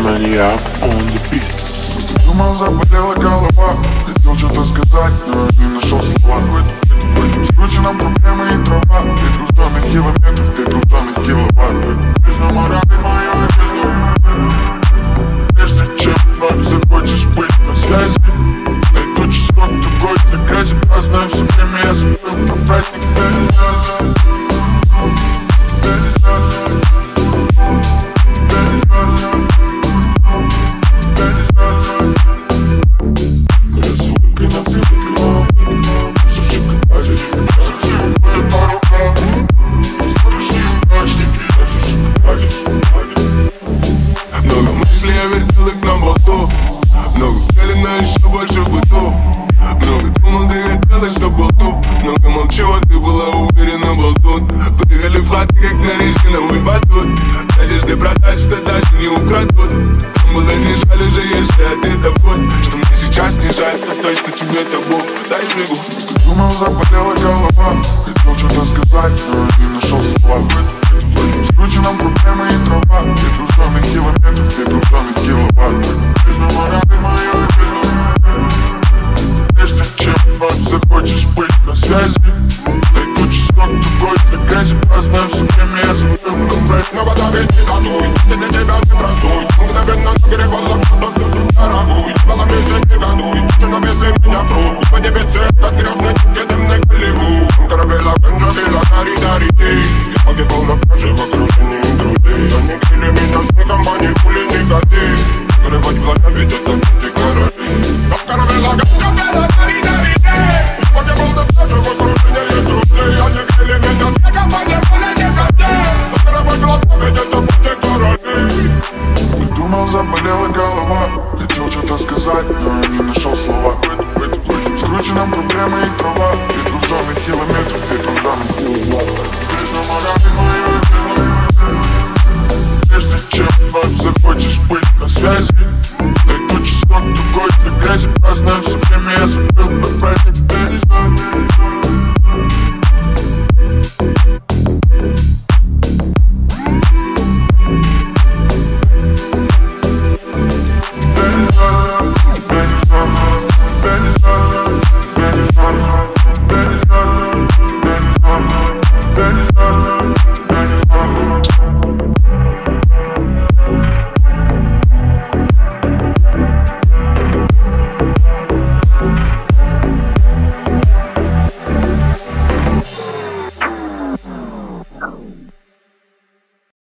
Maniac on the beat. Думал, заболела голова, хотел что-то сказать, но не нашел слова. В этом скрученном проблемы и трава, 5 груженных километров, 5 груженных киловатт. Ты же мораль моя прежде чем вновь захочешь быть на связи, найду часок другой для грязи. Праздную все время, я забыл про праздник. Думал, заболела голова, хотел что-то сказать, но не нашел слова. В этом скрученном проблемы и трава, 5 груженных километров, 5 груженных киловатт. Ты же мораль моя прежде